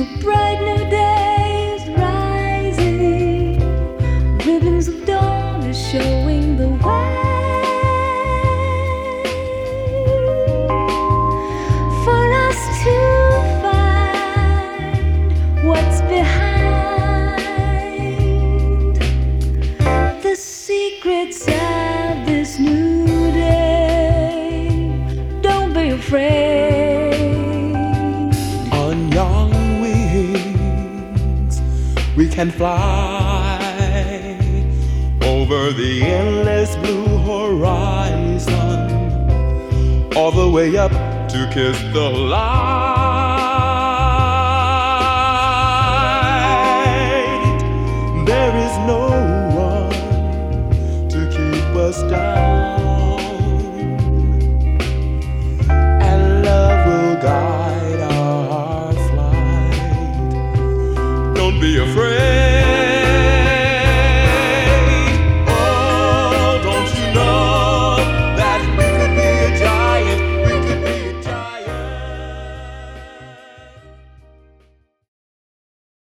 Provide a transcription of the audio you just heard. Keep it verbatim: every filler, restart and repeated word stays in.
bright new day is rising, ribbons of dawn are showing the way for us to find what's behind the secrets of this new day. Don't be afraid. On young wings we can fly over the endless blue horizon, all the way up to kiss the light. There is no one to keep us down.